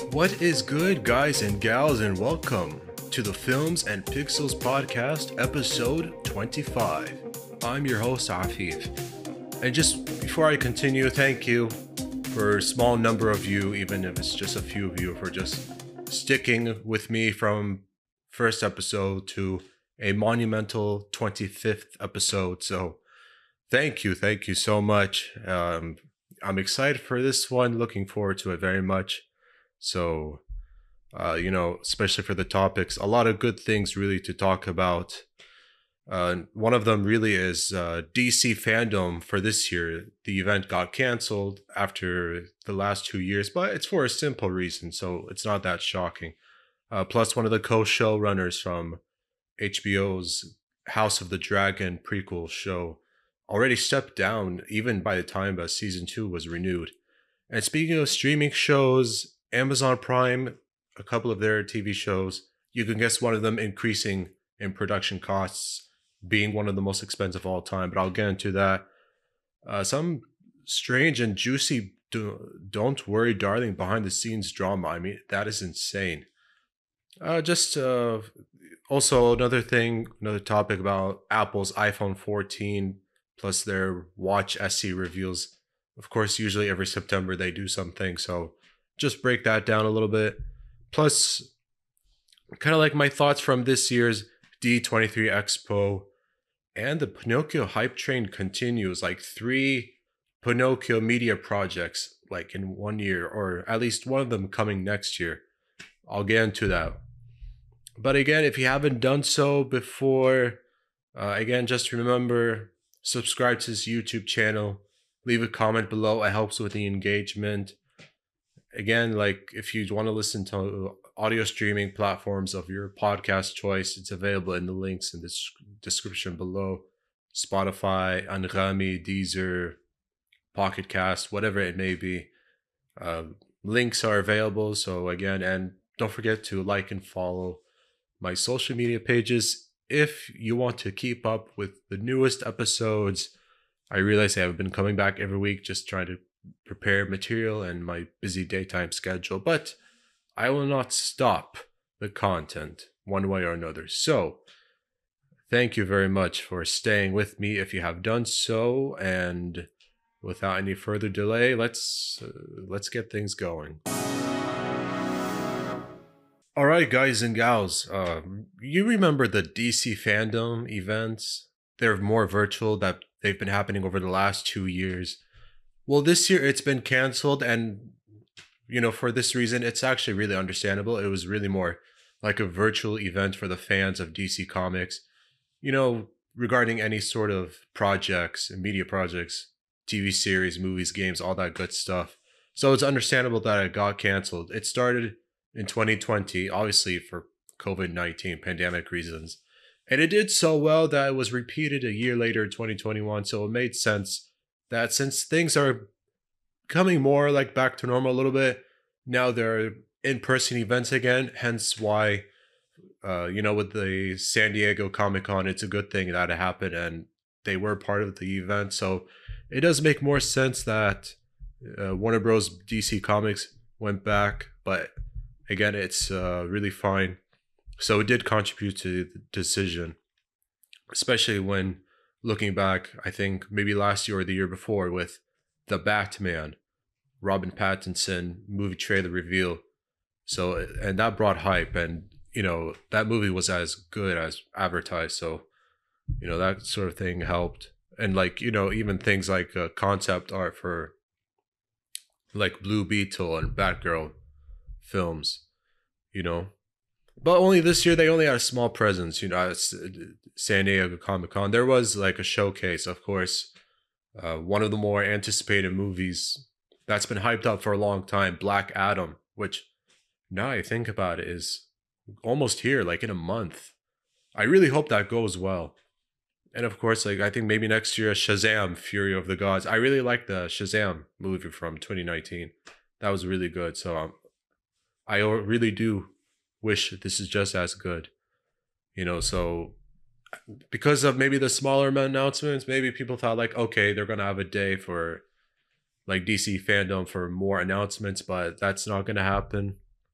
What is good, guys and gals, and welcome to the Films and Pixels Podcast, episode 25. I'm your host, Afif. And just before I continue, thank you for a small number of you, even if it's just a few of you, for just sticking with me from first episode to a monumental 25th episode. So thank you so much. I'm excited for this one, looking forward to it very much. So, especially for the topics, a lot of good things really to talk about. One of them really is DC fandom for this year. The event got canceled after the last 2 years, but it's for a simple reason, so it's not that shocking. Plus, one of the co-showrunners from HBO's House of the Dragon prequel show already stepped down even by the time season 2 was renewed. And speaking of streaming shows, Amazon Prime, a couple of their TV shows, you can guess one of them increasing in production costs, being one of the most expensive of all time, but I'll get into that. Some strange and juicy Don't Worry Darling behind the scenes drama. I mean, that is insane. Also another topic about Apple's iPhone 14 plus their Watch SE reveals. Of course, usually every September they do something, so just break that down a little bit. Plus, kind of like my thoughts from this year's D23 Expo, and the Pinocchio hype train continues, like 3 Pinocchio media projects like in 1 year, or at least one of them coming next year. I'll get into that. But again, if you haven't done so before, again, just remember, subscribe to this YouTube channel, leave a comment below. It helps with the engagement. Again, like if you want to listen to audio streaming platforms of your podcast choice, it's available in the links in the description below. Spotify, Anghami, Deezer, Pocket Cast, whatever it may be. Links are available. So again, and don't forget to like and follow my social media pages if you want to keep up with the newest episodes. I realize I haven't been coming back every week, just trying to prepare material and my busy daytime schedule, but I will not stop the content one way or another. So thank you very much for staying with me if you have done so, and without any further delay, let's get things going. All right, guys and gals, you remember the DC fandom events? They're more virtual, that they've been happening over the last 2 years. Well, this year it's been canceled, and for this reason, it's actually really understandable. It was really more like a virtual event for the fans of DC Comics, regarding any sort of projects, media projects, TV series, movies, games, all that good stuff. So it's understandable that it got canceled. It started in 2020, obviously for COVID-19 pandemic reasons, and it did so well that it was repeated a year later in 2021. So it made sense that since things are coming more like back to normal a little bit, now there are in-person events again, hence why, with the San Diego Comic-Con, it's a good thing that it happened and they were part of the event. So it does make more sense that Warner Bros. DC Comics went back, but again, it's really fine. So it did contribute to the decision, especially when looking back, I think maybe last year or the year before with The Batman, Robin Pattinson movie trailer reveal. So, and that brought hype, and that movie was as good as advertised. So, that sort of thing helped. And like, even things like concept art for like Blue Beetle and Batgirl films, But only this year, they only had a small presence, at San Diego Comic-Con. There was like a showcase, of course. One of the more anticipated movies that's been hyped up for a long time, Black Adam, which now I think about it is almost here, like in a month. I really hope that goes well. And of course, like I think maybe next year, Shazam, Fury of the Gods. I really like the Shazam movie from 2019. That was really good. So I really do wish this is just as good, so because of maybe the smaller announcements, maybe people thought like, okay, they're gonna have a day for like DC fandom for more announcements, but that's not gonna happen.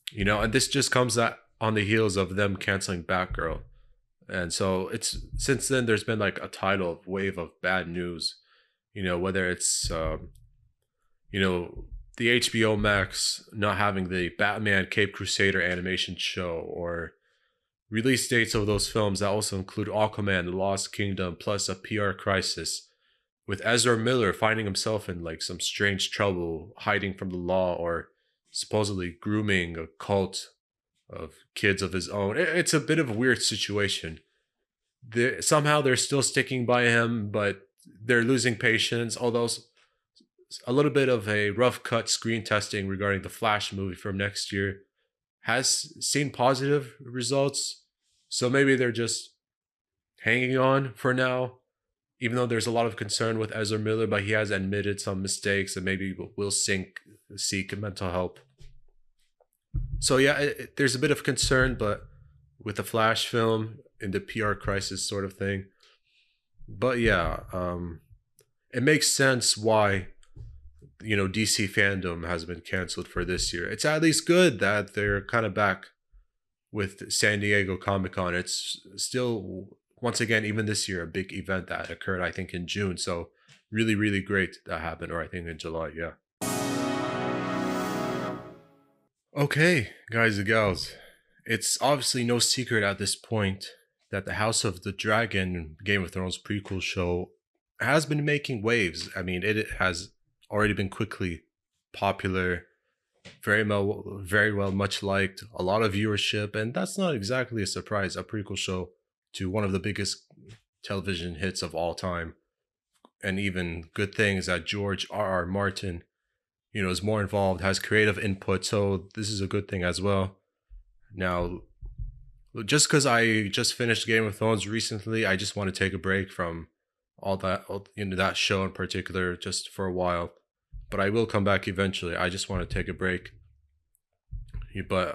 And this just comes on the heels of them canceling Batgirl. And so it's since then there's been like a tidal wave of bad news, whether it's you know, the HBO Max not having the Batman Cape Crusader animation show, or release dates of those films that also include Aquaman, The Lost Kingdom, plus a PR crisis, with Ezra Miller finding himself in like some strange trouble, hiding from the law, or supposedly grooming a cult of kids of his own. It's a bit of a weird situation. Somehow they're still sticking by him, but they're losing patience. Although a little bit of a rough cut screen testing regarding the Flash movie from next year has seen positive results. So maybe they're just hanging on for now, even though there's a lot of concern with Ezra Miller, but he has admitted some mistakes and maybe will seek mental help. So yeah, there's a bit of concern, but with the Flash film in the PR crisis sort of thing. But yeah, it makes sense why DC fandom has been canceled for this year. It's at least good that they're kind of back with San Diego Comic Con. It's still, once again, even this year, a big event that occurred, I think, in June. So really, really great that happened, or I think in July. Yeah. Okay, guys and gals, it's obviously no secret at this point that the House of the Dragon Game of Thrones prequel show has been making waves. I mean, it has already been quickly popular, very well, much liked, a lot of viewership, and that's not exactly a surprise. A prequel show to one of the biggest television hits of all time, and even good things that George R. R. Martin, is more involved, has creative input. So this is a good thing as well. Now, just because I just finished Game of Thrones recently, I just want to take a break from that show in particular, just for a while. But I will come back eventually. I just want to take a break. But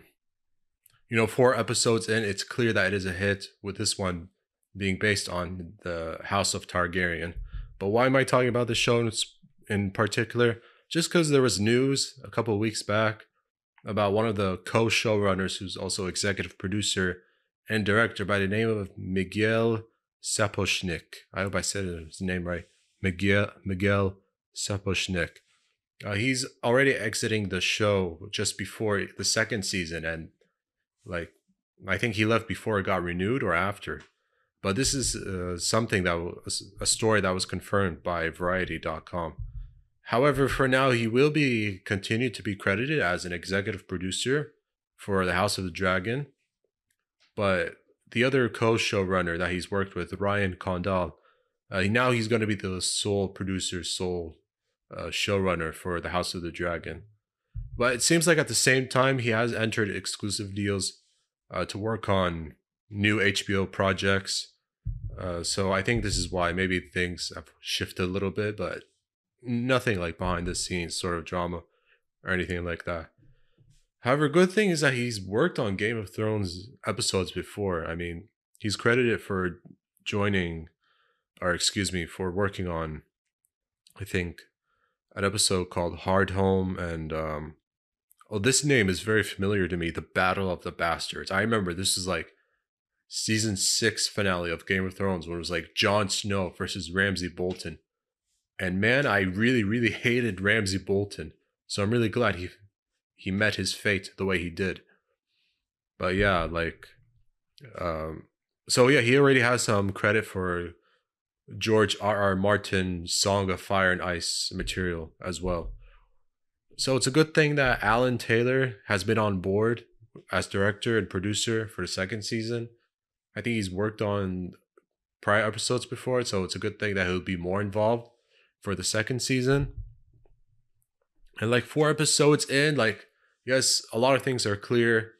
4 episodes in, it's clear that it is a hit, with this one being based on the House of Targaryen. But why am I talking about this show in particular? Just because there was news a couple of weeks back about one of the co-showrunners, who's also executive producer and director, by the name of Miguel Sapochnik. I hope I said his name right. Miguel Sapochnik. He's already exiting the show just before the second season, and I think he left before it got renewed or after. But this is something that was a story that was confirmed by Variety.com. However, for now, he will be continued to be credited as an executive producer for the House of the Dragon. But the other co-showrunner that he's worked with, Ryan Condal, now he's going to be the sole producer, sole showrunner for the House of the Dragon. But it seems like at the same time, he has entered exclusive deals to work on new HBO projects. So I think this is why maybe things have shifted a little bit, but nothing like behind the scenes sort of drama or anything like that. However, good thing is that he's worked on Game of Thrones episodes before. I mean, he's credited for for working on, I think, an episode called Hard Home, and this name is very familiar to me, The Battle of the Bastards. I remember this is like season 6 finale of Game of Thrones, when it was like Jon Snow versus Ramsay Bolton. And man, I really, really hated Ramsay Bolton. So I'm really glad he met his fate the way he did. But yeah, he already has some credit for George R. R. Martin's Song of Fire and Ice material as well. So it's a good thing that Alan Taylor has been on board as director and producer for the second season. I think he's worked on prior episodes before, so it's a good thing that he'll be more involved for the second season. And 4 episodes in, yes, a lot of things are clear.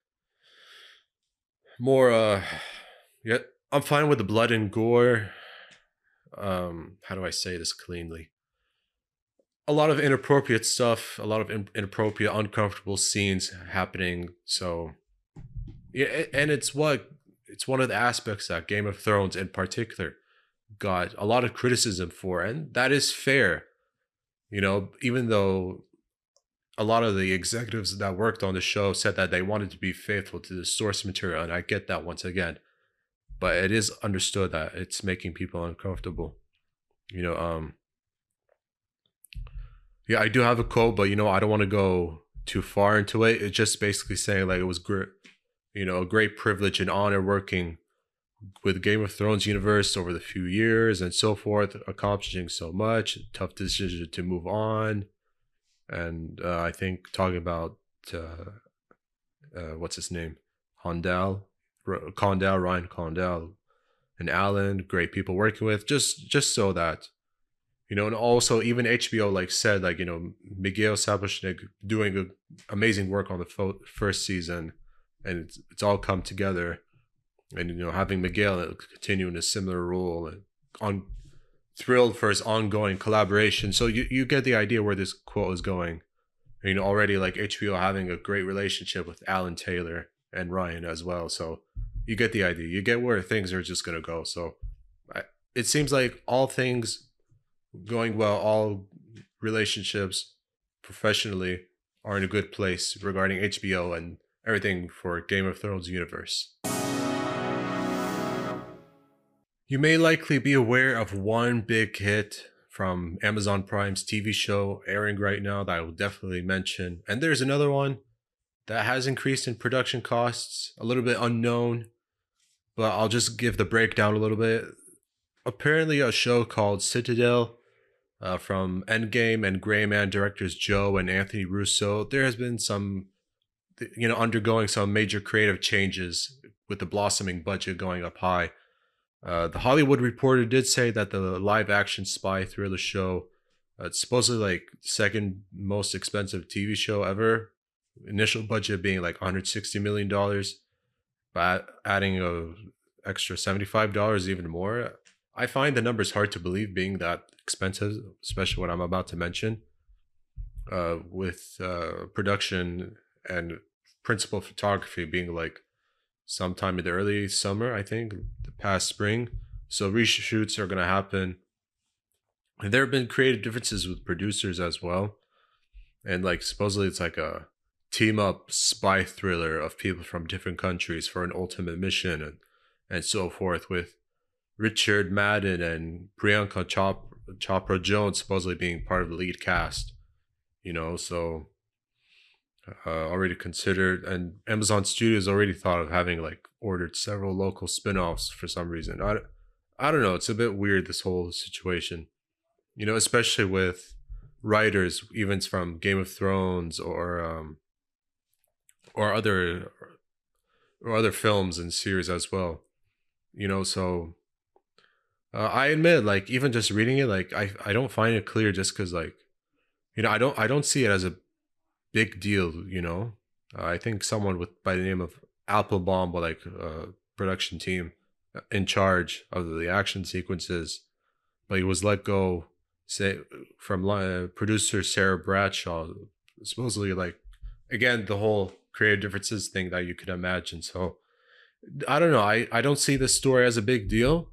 More yeah, I'm fine with the blood and gore. How do I say this cleanly? A lot of inappropriate stuff, a lot of inappropriate, uncomfortable scenes happening. So yeah, and it's one of the aspects that Game of Thrones in particular got a lot of criticism for, and that is fair. Even though a lot of the executives that worked on the show said that they wanted to be faithful to the source material, and I get that once again. But it is understood that it's making people uncomfortable. You know, yeah, I do have a quote, but I don't want to go too far into it. It's just basically saying like it was great, a great privilege and honor working with Game of Thrones universe over the few years and so forth, accomplishing so much. Tough decision to move on, and I think talking about what's his name, Condell, Condell, Ryan Condell, and Alan, great people working with. Just so that and also even HBO like said like Miguel Sapochnik doing amazing work on the first season, and it's all come together, and having Miguel continue in a similar role, and on thrilled for his ongoing collaboration. So you get the idea where this quote is going. Already like HBO having a great relationship with Alan Taylor and Ryan as well. So you get the idea. You get where things are just gonna go. So it seems like all things going well, all relationships professionally are in a good place regarding HBO and everything for Game of Thrones universe. You may likely be aware of one big hit from Amazon Prime's TV show airing right now that I will definitely mention. And there's another one that has increased in production costs, a little bit unknown, but I'll just give the breakdown a little bit. Apparently, a show called Citadel from Endgame and Gray Man directors Joe and Anthony Russo, there has been some, undergoing some major creative changes with the blossoming budget going up high. The Hollywood Reporter did say that the live action spy thriller show, it's supposedly like second most expensive TV show ever. Initial budget being like $160 million, but adding a extra $75 even more. I find the numbers hard to believe being that expensive, especially what I'm about to mention. With production and principal photography being like sometime in the early summer, I think, the past spring. So reshoots are going to happen. And there have been creative differences with producers as well. And like supposedly it's like a team up spy thriller of people from different countries for an ultimate mission and so forth, with Richard Madden and Priyanka Chopra Jones supposedly being part of the lead cast. So already considered, and Amazon Studios already thought of having like ordered several local spin-offs for some reason. I don't know, it's a bit weird, this whole situation, especially with writers even from Game of Thrones or other films and series as well. So I admit, like, even just reading it, like I don't find it clear, just because like I don't see it as a big deal. I think someone by the name of Applebaum, but like production team in charge of the action sequences, but he was let go, say, from producer Sarah Bradshaw, supposedly, like, again, the whole creative differences thing that you could imagine. So I don't know, I don't see this story as a big deal.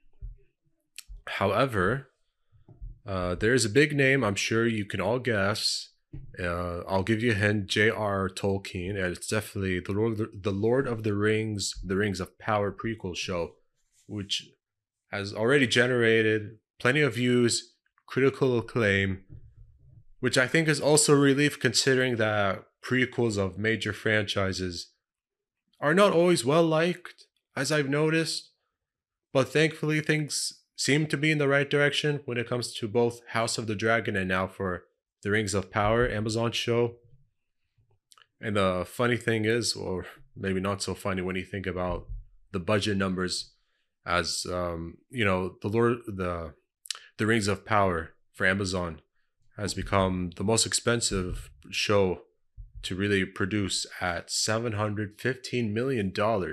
However, there's a big name I'm sure you can all guess. I'll give you a hint: J.R. Tolkien, and it's definitely the Lord of the Rings, the Rings of Power prequel show, which has already generated plenty of views, critical acclaim, which I think is also a relief considering that prequels of major franchises are not always well liked, as I've noticed. But thankfully, things seem to be in the right direction when it comes to both House of the Dragon and now for the Rings of Power Amazon show. And the funny thing is, or maybe not so funny when you think about the budget numbers, as the Rings of Power for Amazon has become the most expensive show to really produce at $715 million.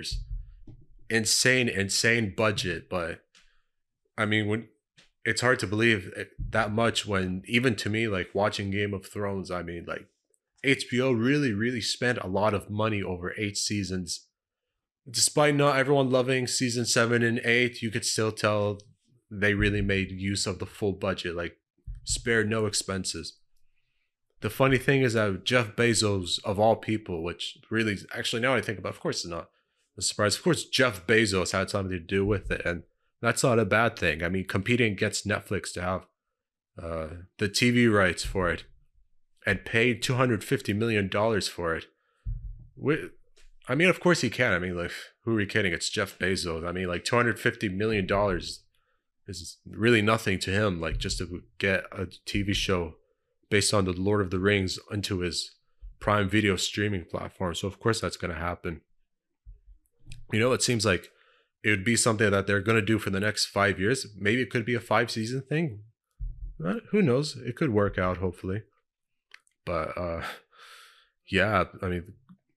Insane budget. But I mean, when it's hard to believe that much, when even to me, like watching Game of Thrones, I mean, like HBO really spent a lot of money over 8 seasons. Despite not everyone loving season 7 and 8, you could still tell they really made use of the full budget, like spared no expenses. the funny thing is that Jeff Bezos, of all people, which really, actually, now I think about, of course, it's not a surprise. Of course, Jeff Bezos had something to do with it, and that's not a bad thing. I mean, competing against Netflix to have the TV rights for it and paid $250 million for it. I mean, of course he can. I mean, like, who are we kidding? It's Jeff Bezos. I mean, like, $250 million is really nothing to him. Like, just to get a TV show based on the Lord of the Rings into his Prime Video streaming platform. So of course that's going to happen. You know, it seems like it would be something that they're going to do for the next 5 years. Maybe it could be a 5-season thing. Who knows? It could work out, hopefully. But yeah, I mean,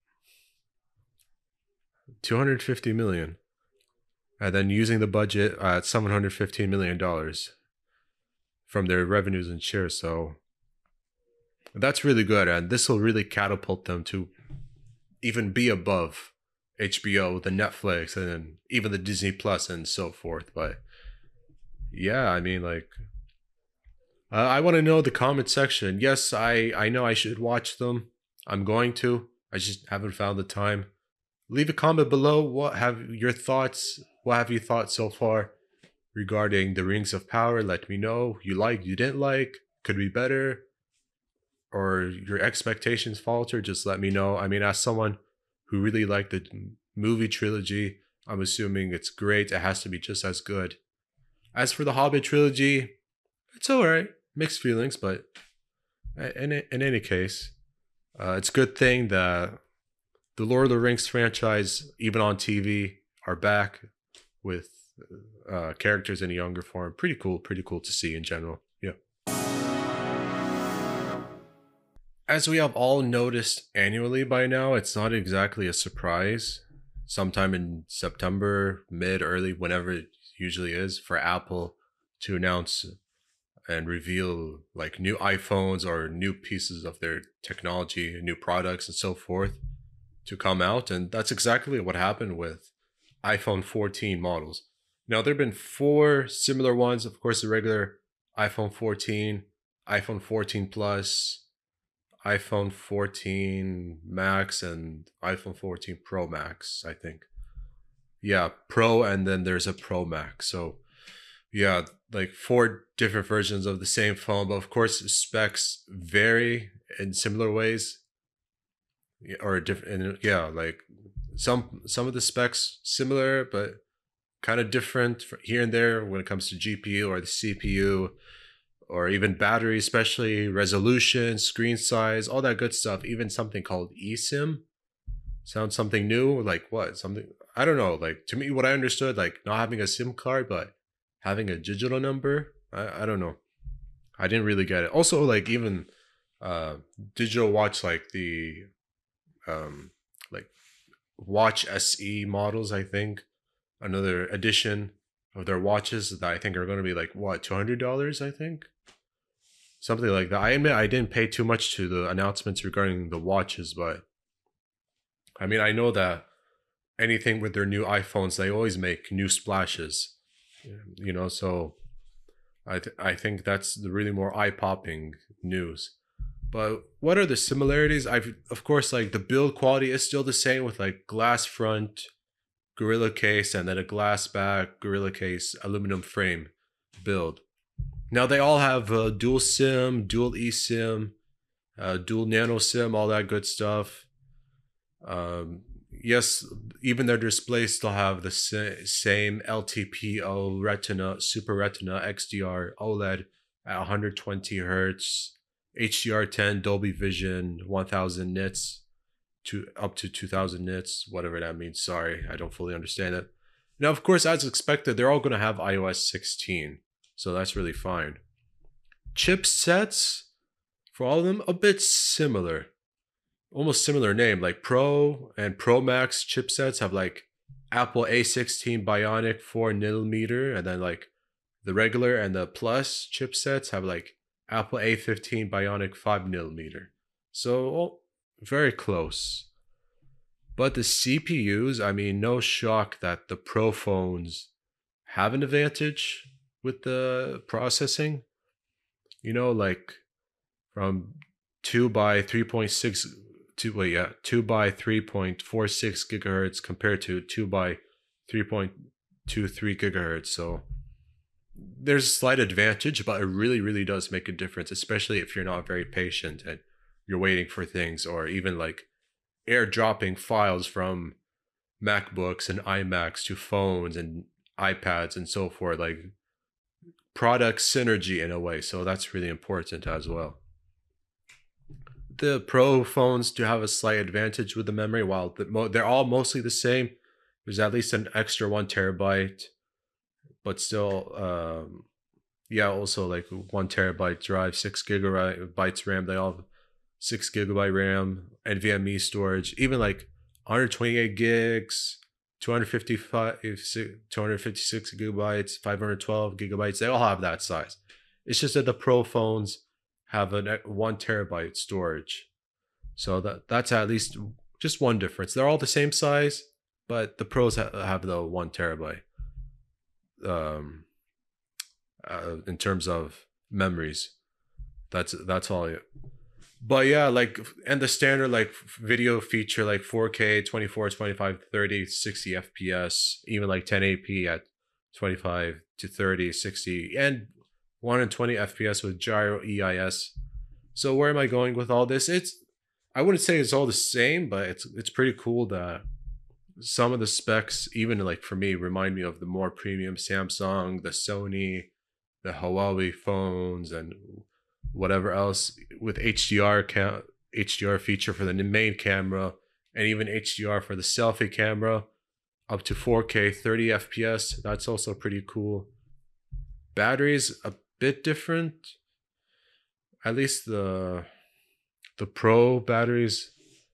250 million, and then using the budget at $715 million from their revenues and shares. So that's really good, and this will really catapult them to even be above HBO, the Netflix, and then even the Disney Plus and so forth. But yeah, I mean, like, I want to know the comment section. Yes, I know I should watch them. I'm going to. I just haven't found the time. Leave a comment below. What have your thoughts? What have you thought so far regarding the Rings of Power? Let me know. You liked, you didn't like, could be better, or your expectations falter. Just let me know. I mean, as someone who really liked the movie trilogy, I'm assuming it's great. It has to be just as good. As for the Hobbit trilogy, it's alright. Mixed feelings, but in any case, it's a good thing that the Lord of the Rings franchise, even on TV, are back with characters in a younger form. Pretty cool to see in general. Yeah. As we have all noticed annually by now, it's not exactly a surprise. Sometime in September, mid, early, whenever it usually is, for Apple to announce and reveal like new iPhones or new pieces of their technology, new products and so forth to come out. And that's exactly what happened with iPhone 14 models. Now, there have been 4 similar ones. Of course, the regular iPhone 14, iPhone 14 Plus, iPhone 14 Max, and iPhone 14 Pro Max, I think. Yeah, Pro, and then there's a Pro Max. So yeah, like 4 different versions of the same phone, but of course specs vary in similar ways, or different. Yeah, like some of the specs similar, but kind of different here and there when it comes to GPU or the CPU, or even battery, especially resolution, screen size, all that good stuff. Even something called eSIM sounds something new. Like what? Something, I don't know. Like, to me, what I understood, like not having a SIM card, but having a digital number. I don't know. I didn't really get it. Also, like even digital watch, like the like Watch SE models, I think another edition of their watches that I think are going to be like what, $200, I think, something like that. I admit I didn't pay too much to the announcements regarding the watches, but I mean, I know that anything with their new iPhones, they always make new splashes, you know. So I think that's the really more eye-popping news. But what are the similarities? Of course, like the build quality is still the same, with like glass front, Gorilla case, and then a glass back, Gorilla case, aluminum frame build. Now they all have dual SIM, dual eSIM, dual nano SIM, all that good stuff. Yes, even their displays still have the same LTPO Retina, Super Retina XDR OLED at 120 hertz, HDR10, Dolby Vision, 1000 nits to up to 2000 nits, whatever that means. Sorry, I don't fully understand it. Now, of course, as expected, they're all going to have iOS 16, so that's really fine. Chipsets for all of them a bit similar. Almost similar name, like Pro and Pro Max chipsets have like Apple A16 Bionic 4nm, and then like the regular and the Plus chipsets have like Apple A15 Bionic 5nm. So very close. But the CPUs, I mean, no shock that the Pro phones have an advantage with the processing. You know, like from 2 by 3.6 2 wait yeah 2 by 3.46 gigahertz compared to 2 by 3.23 gigahertz. So there's a slight advantage, but it really does make a difference, especially if you're not very patient and you're waiting for things, or even like airdropping files from MacBooks and iMacs to phones and iPads and so forth, like product synergy in a way. So that's really important as well. The Pro phones do have a slight advantage with the memory, while they're all mostly the same. There's at least an extra 1 terabyte, but still, yeah, also like 1 terabyte drive, 6 gigabytes RAM. They all have 6 gigabyte RAM, NVMe storage, even like 128 gigs, 256 gigabytes, 512 gigabytes. They all have that size. It's just that the Pro phones have a 1 terabyte storage. So that's at least just one difference. They're all the same size, but the Pros have the 1 terabyte in terms of memories. That's all. But yeah, like, and the standard like video feature, like 4K, 24, 25, 30, 60 FPS, even like 1080p at 25 to 30, 60, and 120 FPS with gyro EIS. So where am I going with all this? I wouldn't say it's all the same, but it's pretty cool that some of the specs, even like for me, remind me of the more premium Samsung, the Sony, the Huawei phones, and whatever else with HDR feature for the main camera, and even HDR for the selfie camera, up to 4K 30 FPS. That's also pretty cool. Batteries a bit different. At least the Pro batteries,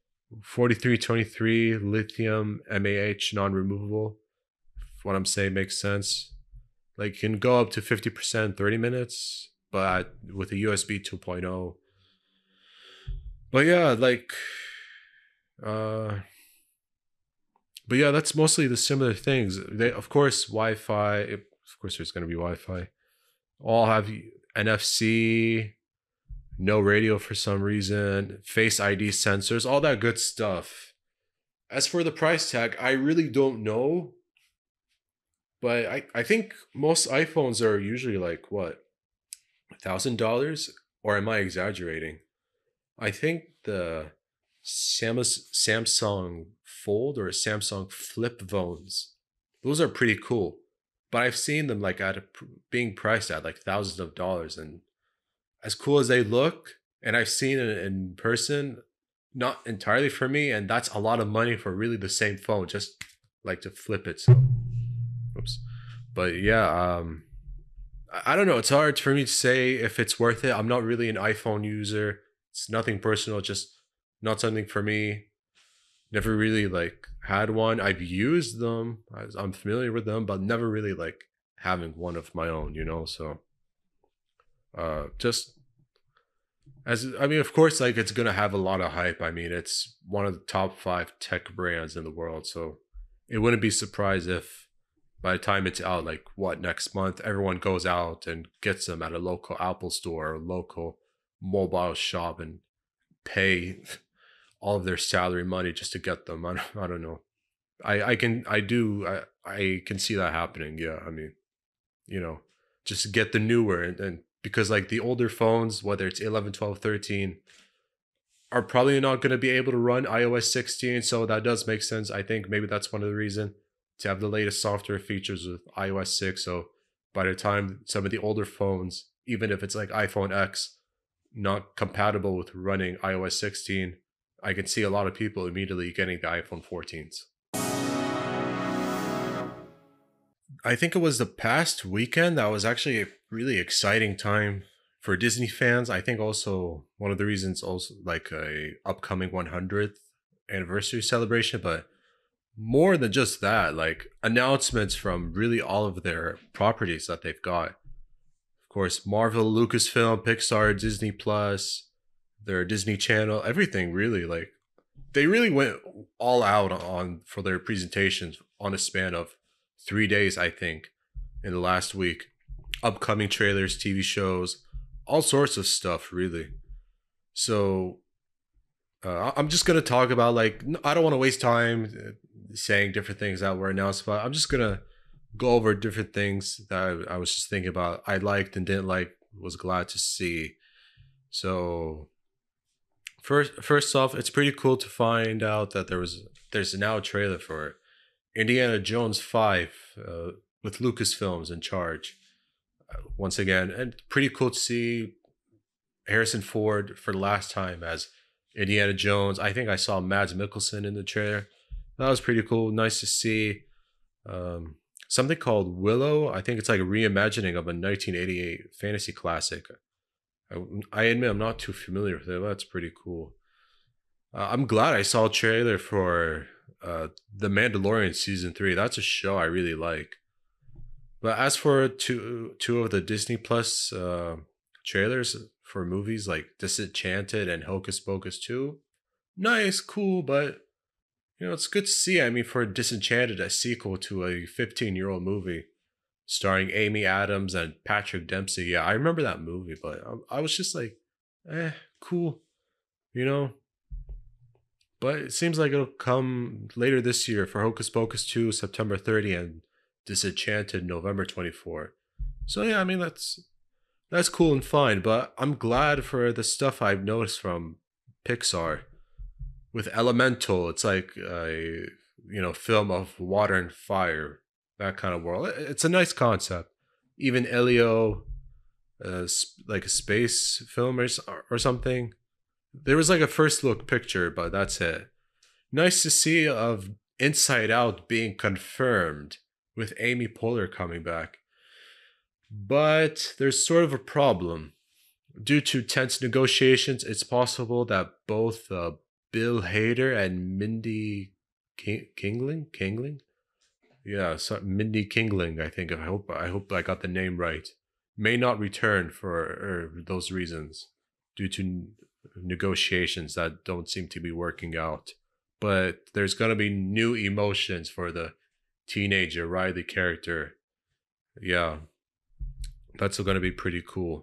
4323 lithium MAH non-removable. What I'm saying makes sense. Like, you can go up to 50% 30 minutes, but with a USB 2.0. But yeah, like, but yeah, that's mostly the similar things. They, of course, Wi-Fi. Of course, there's going to be Wi-Fi. All have NFC, no radio for some reason, Face ID sensors, all that good stuff. As for the price tag, I really don't know. But I think most iPhones are usually like, what, $1,000? Or am I exaggerating? I think the Samsung Fold or Samsung Flip phones, those are pretty cool. But I've seen them like being priced at like thousands of dollars, and as cool as they look, and I've seen it in person, not entirely for me, and that's a lot of money for really the same phone, just like to flip it. So, oops. But yeah, I don't know. It's hard for me to say if it's worth it. I'm not really an iPhone user. It's nothing personal, just not something for me. Never really like had one. I've used them. I'm familiar with them, but never really like having one of my own, So just as I mean, of course, like it's gonna have a lot of hype. I mean, it's one of the top 5 tech brands in the world, so it wouldn't be surprised if by the time it's out, like what, next month, everyone goes out and gets them at a local Apple store or local mobile shop and pay all of their salary money just to get them. I don't know. I can see that happening. Yeah, I mean, just get the newer, and because like the older phones, whether it's 11, 12, 13, are probably not going to be able to run iOS 16. So that does make sense. I think maybe that's one of the reasons to have the latest software features with iOS 6. So by the time some of the older phones, even if it's like iPhone X, not compatible with running iOS 16, I can see a lot of people immediately getting the iPhone 14s. I think it was the past weekend that was actually a really exciting time for Disney fans. I think also one of the reasons, also like a upcoming 100th anniversary celebration, but more than just that, like announcements from really all of their properties that they've got. Of course, Marvel, Lucasfilm, Pixar, Disney Plus, their Disney Channel, everything really. Like they really went all out on for their presentations on a span of 3 days, I think, in the last week. Upcoming trailers, TV shows, all sorts of stuff, really. So I'm just gonna talk about like I don't want to waste time saying different things that were announced, but I'm just gonna go over different things that I was just thinking about. I liked and didn't like. Was glad to see. So first off, it's pretty cool to find out that there's now a trailer for Indiana Jones 5 with Lucasfilms in charge once again, and pretty cool to see Harrison Ford for the last time as Indiana Jones. I think I saw Mads Mikkelsen in the trailer. That was pretty cool. Nice to see. Um, Something called Willow. I think it's like a reimagining of a 1988 fantasy classic. I admit I'm not too familiar with it. But that's pretty cool. I'm glad I saw a trailer for The Mandalorian season 3. That's a show I really like. But as for two of the Disney Plus trailers for movies like Disenchanted and Hocus Pocus 2, nice, cool, but it's good to see. I mean, for Disenchanted, a sequel to a 15-year-old movie starring Amy Adams and Patrick Dempsey. Yeah, I remember that movie, but I was just like, cool, you know. But it seems like it'll come later this year for Hocus Pocus 2, September 30, and Disenchanted, November 24. So yeah, I mean that's cool and fine, but I'm glad for the stuff I've noticed from Pixar with Elemental. It's like a film of water and fire, that kind of world. It's a nice concept. Even Elio, like a space film or something. There was like a first look picture, but that's it. Nice to see of Inside Out being confirmed with Amy Poehler coming back. But there's sort of a problem. Due to tense negotiations, it's possible that both Bill Hader and Mindy Kingling? Yeah, Mindy Kingling, I think. I hope I got the name right. May not return for those reasons due to negotiations that don't seem to be working out. But there's gonna be new emotions for the teenager Riley character. Yeah, that's gonna be pretty cool.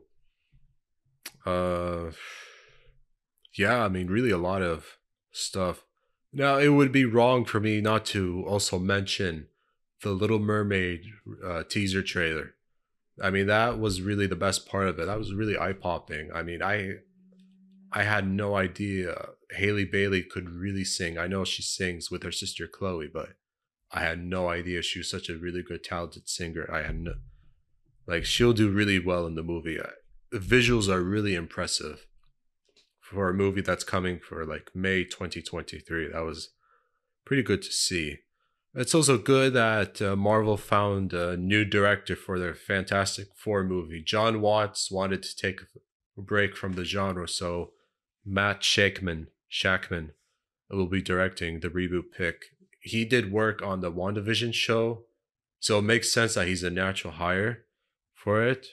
Uh, yeah, I mean, really a lot of stuff. Now, it would be wrong for me not to also mention the Little Mermaid teaser trailer. I mean, that was really the best part of it. That was really eye popping. I mean, I had no idea Haley Bailey could really sing. I know she sings with her sister Chloe, but I had no idea she was such a really good, talented singer. I had no, like, she'll do really well in the movie. The visuals are really impressive for a movie that's coming for like May 2023. That was pretty good to see. It's also good that Marvel found a new director for their Fantastic Four movie. John Watts wanted to take a break from the genre, so Matt Shackman will be directing the reboot pick. He did work on the WandaVision show, so it makes sense that he's a natural hire for it.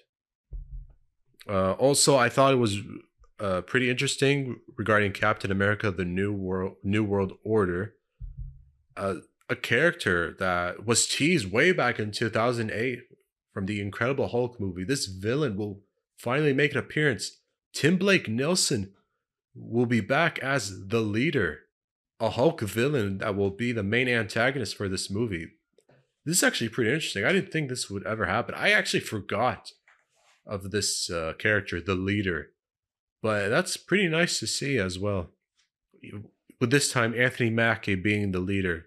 Also, I thought it was pretty interesting regarding Captain America: The New World Order. A character that was teased way back in 2008 from the Incredible Hulk movie. This villain will finally make an appearance. Tim Blake Nelson will be back as the leader, a Hulk villain that will be the main antagonist for this movie. This is actually pretty interesting. I didn't think this would ever happen. I actually forgot of this character, the leader, but that's pretty nice to see as well. With this time, Anthony Mackie being the leader,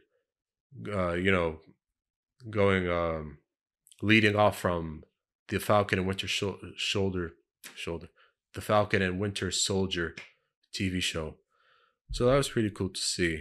going leading off from the Falcon and Winter Shoulder, the Falcon and Winter Soldier TV show. So that was pretty cool to see.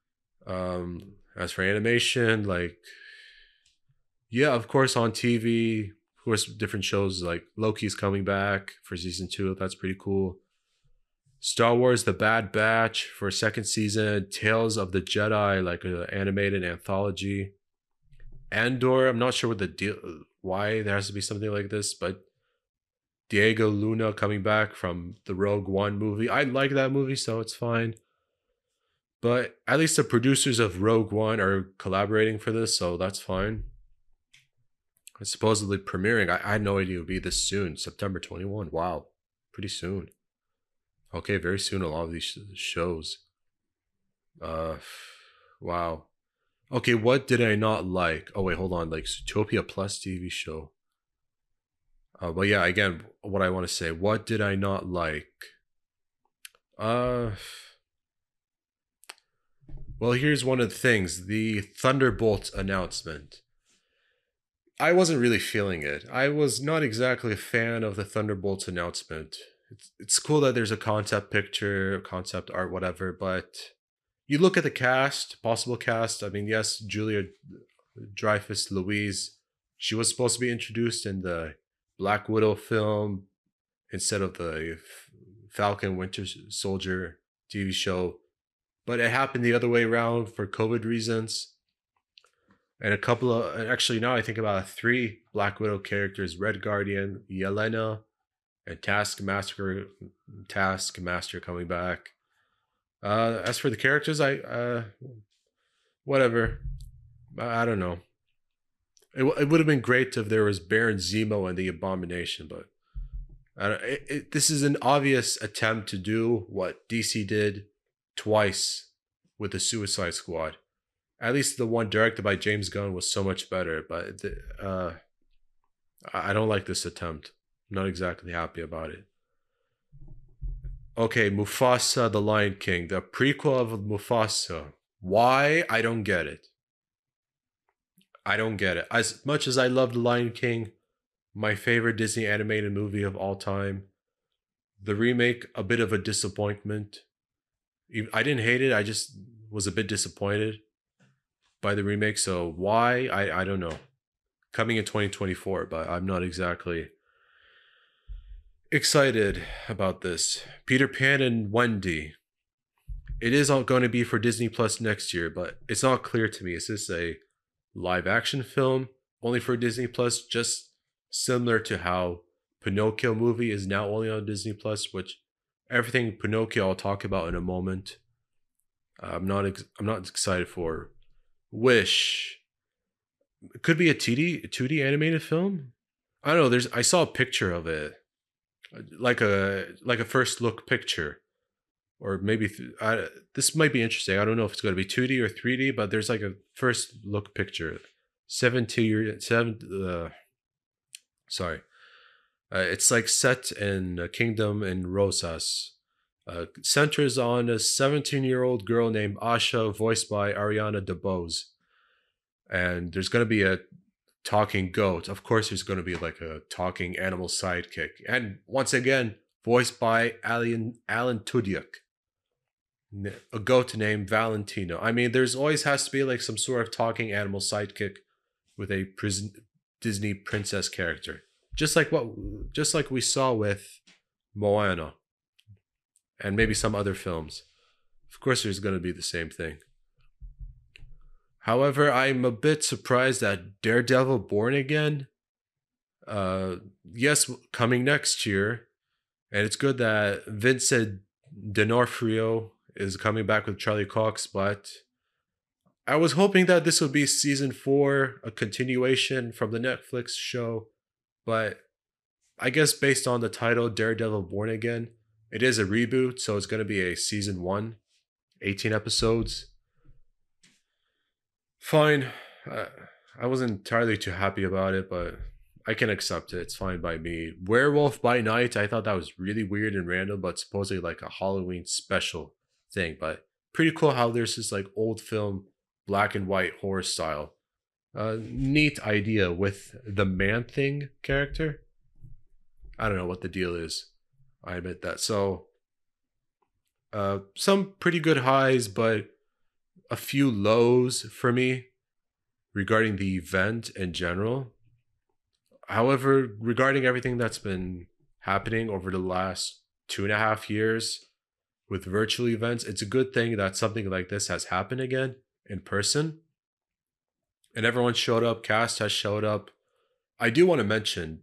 As for animation, like, yeah, of course on TV, of course different shows like Loki's coming back for season 2. That's pretty cool. Star Wars: The Bad Batch for second season. Tales of the Jedi, like an animated anthology. Andor, I'm not sure what the deal, why there has to be something like this, but Diego Luna coming back from the Rogue One movie. I like that movie, so it's fine. But at least the producers of Rogue One are collaborating for this, so that's fine. It's supposedly premiering. I had no idea it would be this soon, September 21. Wow, pretty soon. Okay, very soon a lot of these shows. Uh, wow. Okay, what did I not like? Oh wait, hold on. Like Zootopia Plus TV show. But yeah, again, what I want to say. What did I not like? Uh, well, here's one of the things: the Thunderbolts announcement. I wasn't really feeling it. I was not exactly a fan of the Thunderbolts announcement. It's cool that there's a concept picture, concept art, whatever, but you look at the cast, possible cast. I mean, yes, Julia Dreyfus Louise, she was supposed to be introduced in the Black Widow film instead of the Falcon Winter Soldier TV show, but it happened the other way around for COVID reasons. And a couple of, actually, now I think about it, three Black Widow characters: Red Guardian, Yelena, and Taskmaster coming back. As for the characters, whatever. I don't know. It would have been great if there was Baron Zemo and the Abomination, but this is an obvious attempt to do what DC did twice with the Suicide Squad. At least the one directed by James Gunn was so much better, but I don't like this attempt. I'm not exactly happy about it. Okay, Mufasa the Lion King, the prequel of Mufasa. Why? I don't get it. I don't get it. As much as I love The Lion King, my favorite Disney animated movie of all time, the remake, a bit of a disappointment. I didn't hate it, I just was a bit disappointed by the remake. So why? I don't know. Coming in 2024, but I'm not exactly excited about this. Peter Pan and Wendy. It is all going to be for Disney Plus next year, but it's not clear to me. Is this a live action film only for Disney Plus, just similar to how Pinocchio movie is now only on Disney Plus, which everything Pinocchio I'll talk about in a moment. I'm not excited for. Wish. It could be a 2D animated film. I don't know. I saw a picture of it, like a first look picture, or maybe this might be interesting. I don't know if it's going to be 2D or 3D, but there's like a first look picture. 17 seven. Sorry, it's like set in a kingdom in Rosas. Centers on a 17-year-old girl named Asha, voiced by Ariana DeBose. And there's going to be a talking goat. Of course, there's going to be like a talking animal sidekick. And once again, voiced by Alan Tudyk. A goat named Valentino. I mean, there's always has to be like some sort of talking animal sidekick with a Disney princess character. Just like we saw with Moana and maybe some other films. Of course, there's going to be the same thing. However, I'm a bit surprised that Daredevil Born Again, yes, coming next year, and it's good that Vincent D'Onofrio is coming back with Charlie Cox, but I was hoping that this would be season 4, a continuation from the Netflix show, but I guess based on the title Daredevil Born Again, it is a reboot, so it's going to be a season 1, 18 episodes. Fine. I wasn't entirely too happy about it, but I can accept it. It's fine by me. Werewolf by Night, I thought that was really weird and random, but supposedly like a Halloween special thing. But pretty cool how there's this like old film, black and white horror style. Neat idea with the Man-Thing character. I don't know what the deal is. I admit that. So, some pretty good highs, but a few lows for me regarding the event in general. However, regarding everything that's been happening over the last 2.5 years with virtual events, it's a good thing that something like this has happened again in person. And everyone showed up, cast has showed up. I do want to mention,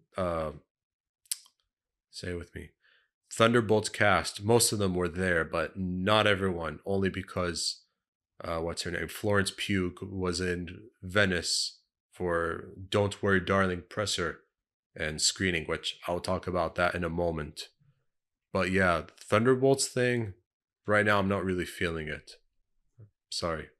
say it with me, Thunderbolts cast. Most of them were there, but not everyone, only because what's her name? Florence Pugh was in Venice for Don't Worry Darling presser and screening, which I'll talk about that in a moment. But yeah, the Thunderbolts thing, right now I'm not really feeling it. Sorry.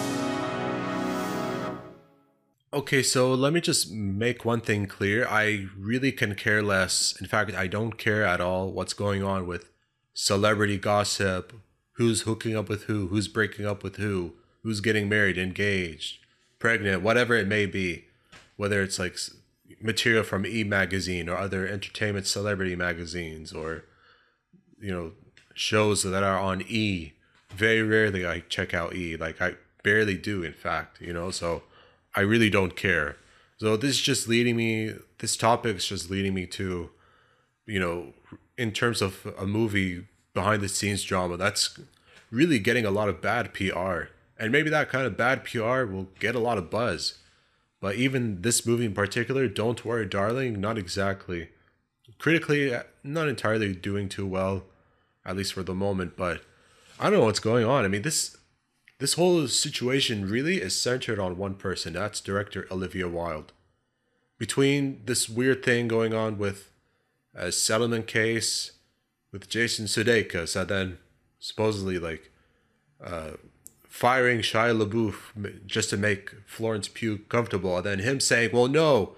Okay, so let me just make one thing clear. I really can care less. In fact, I don't care at all what's going on with celebrity gossip, who's hooking up with who, who's breaking up with who's getting married, engaged, pregnant, whatever it may be. Whether it's like material from E Magazine or other entertainment celebrity magazines or, you know, shows that are on E. Very rarely I check out E. Like I barely do, in fact, so I really don't care. So this topic is just leading me to, you know, in terms of a movie behind the scenes drama, that's really getting a lot of bad PR. And maybe that kind of bad PR will get a lot of buzz. But even this movie in particular, Don't Worry Darling, not exactly. Critically, not entirely doing too well, at least for the moment, but I don't know what's going on. I mean, this whole situation really is centered on one person. That's director Olivia Wilde. Between this weird thing going on with a settlement case with Jason Sudeikis, and then supposedly like firing Shia LaBeouf just to make Florence Pugh comfortable, and then him saying, "Well, no,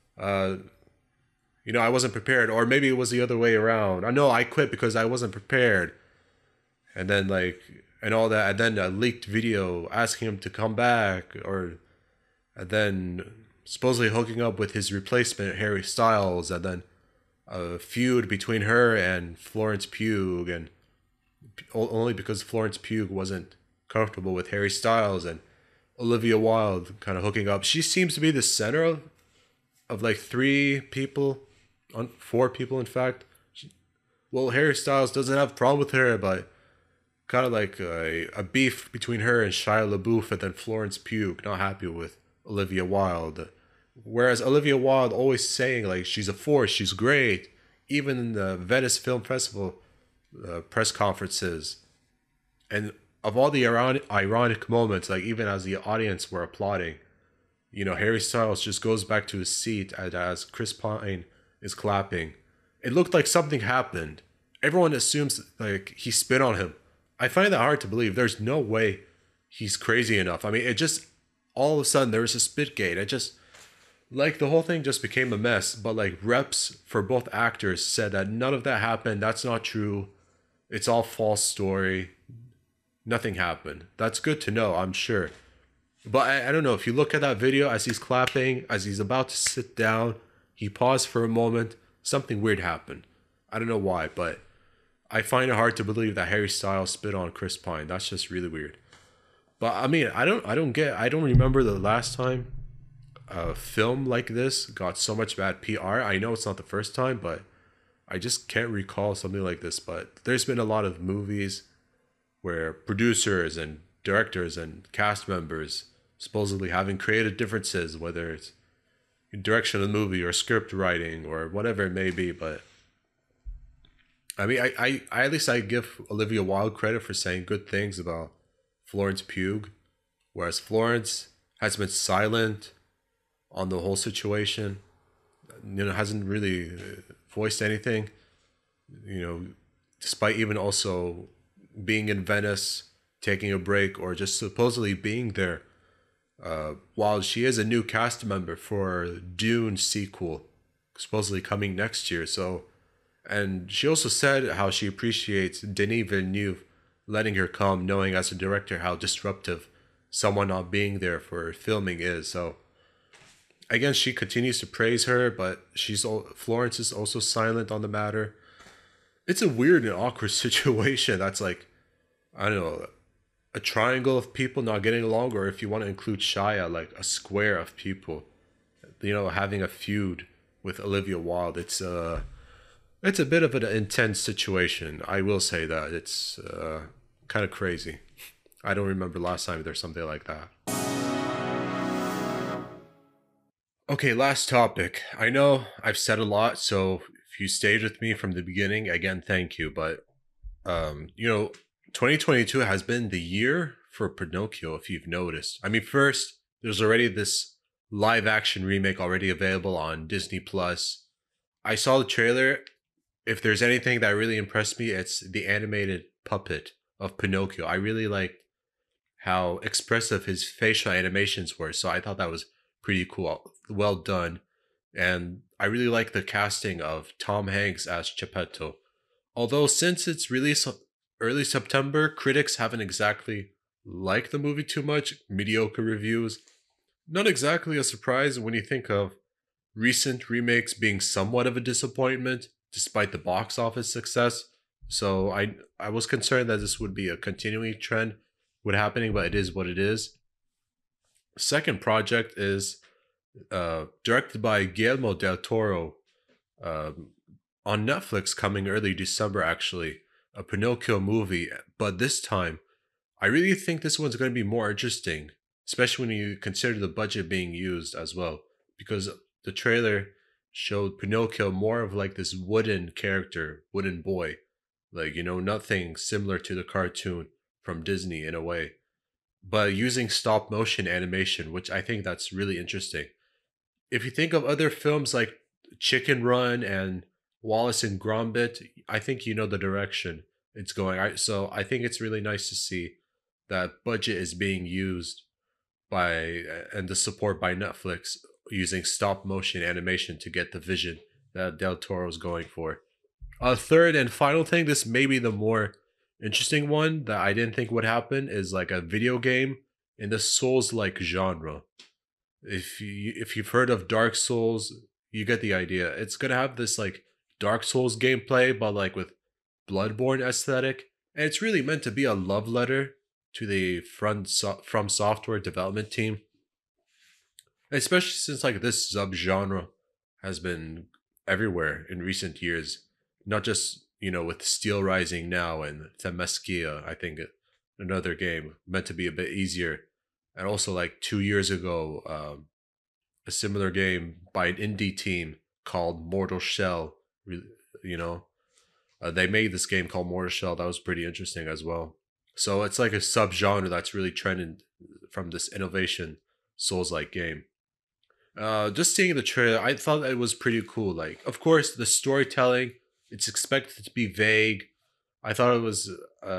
I wasn't prepared," or maybe it was the other way around. I know I quit because I wasn't prepared, and then and all that, and then a leaked video asking him to come back, and then supposedly hooking up with his replacement Harry Styles, and then a feud between her and Florence Pugh, and only because Florence Pugh wasn't comfortable with Harry Styles, and Olivia Wilde kind of hooking up. She seems to be the center of like four people in fact. Well, Harry Styles doesn't have a problem with her, but kind of like a beef between her and Shia LaBeouf, and then Florence Pugh not happy with Olivia Wilde. Whereas Olivia Wilde always saying like she's a force, she's great, even in the Venice Film Festival press conferences. And of all the ironic moments, like even as the audience were applauding, Harry Styles just goes back to his seat as Chris Pine is clapping. It looked like something happened. Everyone assumes like he spit on him. I find that hard to believe. There's no way he's crazy enough. I mean, it just, all of a sudden there was a spitgate. It just, like the whole thing just became a mess. But like reps for both actors said that none of that happened. That's not true. It's all false story. Nothing happened. That's good to know, I'm sure. But I don't know. If you look at that video as he's clapping, as he's about to sit down, he paused for a moment. Something weird happened. I don't know why, but I find it hard to believe that Harry Styles spit on Chris Pine. That's just really weird. But I mean, I don't remember the last time a film like this got so much bad PR. I know it's not the first time, but I just can't recall something like this. But there's been a lot of movies where producers and directors and cast members supposedly having creative differences, whether it's direction of the movie or script writing or whatever it may be. But I mean, I at least I give Olivia Wilde credit for saying good things about Florence Pugh, whereas Florence has been silent on the whole situation. Hasn't really voiced anything. Despite even also being in Venice, taking a break, or just supposedly being there. While she is a new cast member for Dune sequel, supposedly coming next year. So, and she also said how she appreciates Denis Villeneuve letting her come, knowing as a director how disruptive someone not being there for filming is. So, again, she continues to praise her, but Florence is also silent on the matter. It's a weird and awkward situation. That's like, I don't know, a triangle of people not getting along, or if you want to include Shia, like a square of people, having a feud with Olivia Wilde. It's a bit of an intense situation. I will say that it's kind of crazy. I don't remember last time there's something like that. Okay, last topic. I know I've said a lot, so if you stayed with me from the beginning, again, thank you. But 2022 has been the year for Pinocchio, if you've noticed. I mean, first, there's already this live action remake already available on Disney Plus. I saw the trailer. if there's anything that really impressed me, it's the animated puppet of Pinocchio. I really liked how expressive his facial animations were, so I thought that was pretty cool. Well done. And I really like the casting of Tom Hanks as Geppetto. Although since its release early September, critics haven't exactly liked the movie too much, mediocre reviews. Not exactly a surprise when you think of recent remakes being somewhat of a disappointment despite the box office success. So I was concerned that this would be a continuing trend with happening, but it is what it is. Second project is directed by Guillermo del Toro, um, on Netflix coming early December, actually, a Pinocchio movie. But this time, I really think this one's going to be more interesting, especially when you consider the budget being used as well, because the trailer showed Pinocchio more of like this wooden character, wooden boy, like, nothing similar to the cartoon from Disney in a way, but using stop motion animation, which I think that's really interesting. If you think of other films like Chicken Run and Wallace and Gromit, I think you know the direction it's going. So I think it's really nice to see that budget is being used by and the support by Netflix using stop motion animation to get the vision that Del Toro is going for. A third and final thing, this may be the more interesting one that I didn't think would happen, is like a video game in the Souls like genre. If you've heard of Dark Souls, you get the idea. It's gonna have this like Dark Souls gameplay, but like with Bloodborne aesthetic, and it's really meant to be a love letter to the From Software development team, especially since like this subgenre has been everywhere in recent years, not just with Steel Rising now and Themyscira. I think another game meant to be a bit easier, and also like 2 years ago, a similar game by an indie team called Mortal Shell. You know, they made this game called Mortal Shell that was pretty interesting as well. So it's like a subgenre that's really trending from this innovation Souls-like game. Just seeing the trailer, I thought it was pretty cool. Like, of course, the storytelling, it's expected to be vague. I thought it was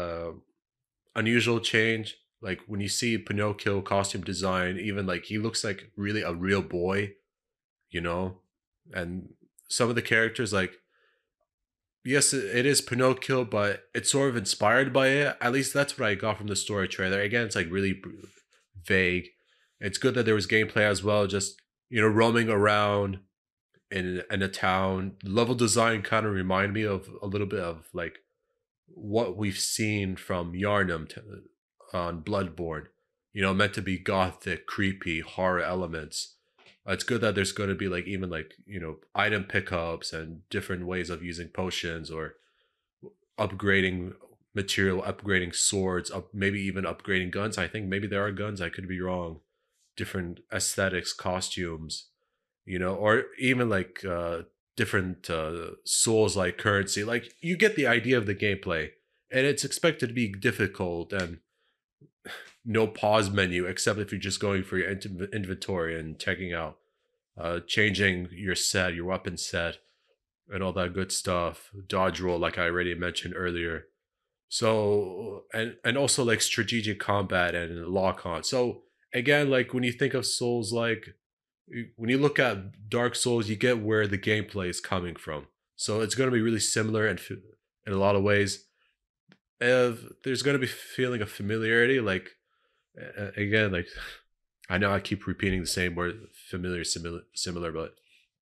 unusual change. Like when you see Pinocchio costume design, even like he looks like really a real boy, you know. And some of the characters, like, yes, it is Pinocchio, but it's sort of inspired by it. At least that's what I got from the story trailer. Again, it's like really vague. It's good that there was gameplay as well, just roaming around in a town. Level design kind of remind me of a little bit of like what we've seen from Yarnum on Bloodborne. Meant to be gothic, creepy, horror elements. It's good that there's going to be like even like item pickups and different ways of using potions or upgrading material, upgrading swords, maybe even upgrading guns. I think maybe there are guns. I could be wrong. Different aesthetics, costumes, or even like different souls like currency. Like you get the idea of the gameplay, and it's expected to be difficult and no pause menu except if you're just going for your inventory and checking out, changing your set, your weapon set, and all that good stuff. Dodge roll, like I already mentioned earlier. So and also like strategic combat and lock on. So again, like when you think of Souls, like when you look at Dark Souls, you get where the gameplay is coming from. So it's going to be really similar in a lot of ways. There's going to be feeling of familiarity, like again, like I know I keep repeating the same word, familiar, similar, but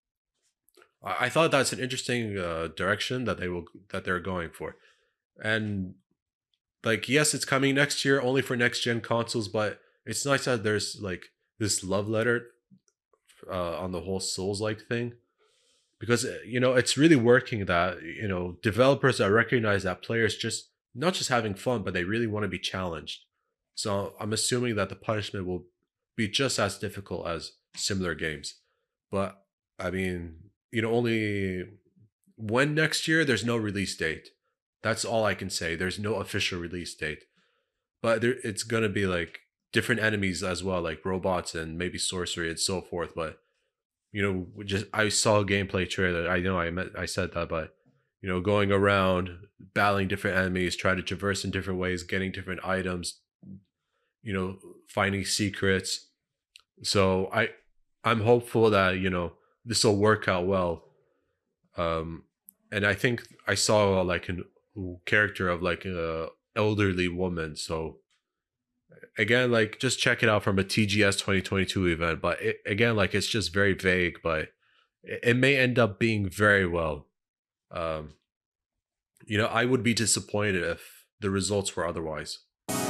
I thought that's an interesting direction that they're going for, and like yes, it's coming next year, only for next gen consoles, but it's nice that there's like this love letter on the whole Souls like thing, because it's really working that developers that recognize that players just not just having fun, but they really want to be challenged. So I'm assuming that the punishment will be just as difficult as similar games. But I mean, only when next year, there's no release date. That's all I can say. There's no official release date. But it's going to be like different enemies as well, like robots and maybe sorcery and so forth. But just I saw a gameplay trailer. I know I said that, but going around battling different enemies, trying to traverse in different ways, getting different items, finding secrets. So I'm hopeful that this will work out well. Um, and I think I saw like a character of like a elderly woman. So again, like just check it out from a TGS 2022 event. But again, like it's just very vague, but it may end up being very well. Um, I would be disappointed if the results were otherwise.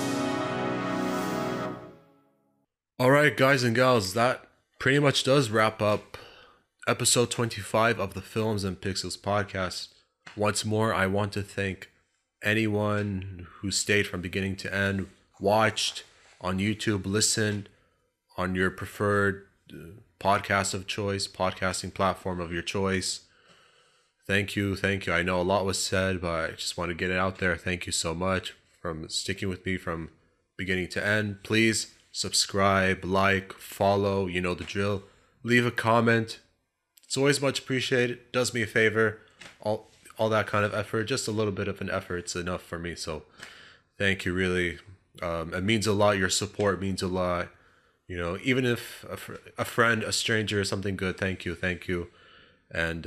All right, guys and gals, that pretty much does wrap up episode 25 of the Films and Pixels podcast. Once more, I want to thank anyone who stayed from beginning to end, watched on YouTube, listened on your preferred podcast of choice, podcasting platform of your choice. Thank you. Thank you. I know a lot was said, but I just want to get it out there. Thank you so much from sticking with me from beginning to end. Please subscribe, like, follow, you know the drill. Leave a comment. It's always much appreciated. Does me a favor. All that kind of effort, just a little bit of an effort's enough for me. So thank you, really. It means a lot. Your support means a lot. Even if a friend, a stranger, something good, thank you. And,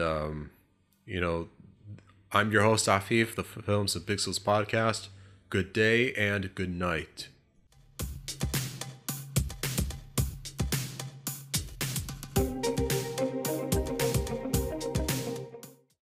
I'm your host, Afif, the Films and Pixels podcast. Good day and good night.